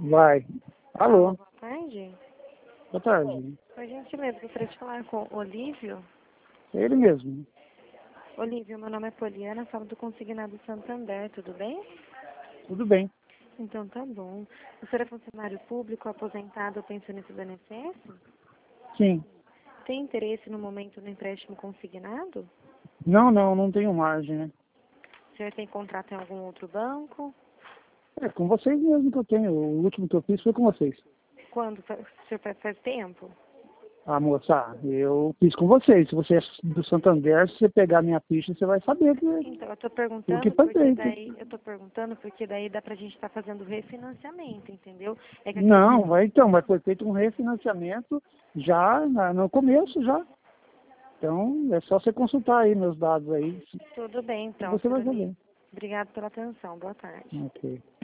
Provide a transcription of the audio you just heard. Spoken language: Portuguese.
Vai. Alô, Boa tarde. boa tarde. Por gentileza, gostaria de falar com o Olívio. É ele mesmo. Olívio, meu nome é Poliana, falo do Consignado Santander, tudo bem? Tudo bem. Então tá bom. O senhor é funcionário público, aposentado ou pensionista do INSS? Sim. Tem interesse no momento no empréstimo consignado? Não tenho margem, né? O senhor tem contrato em algum outro banco? É com vocês mesmo que eu tenho. O último que eu fiz foi com vocês. Quando? O senhor faz tempo? Ah, moça, eu fiz com vocês. Se você é do Santander, se você pegar minha ficha, você vai saber que Então, eu tô tudo que perguntando foi porque feito. daí, dá pra gente estar fazendo refinanciamento, entendeu? É que a Não, questão... mas foi feito um refinanciamento já no começo já. Então, é só você consultar aí meus dados aí, Tudo bem, que então, você vai senhor saber. Olívio. Obrigado pela atenção. Boa tarde. Ok.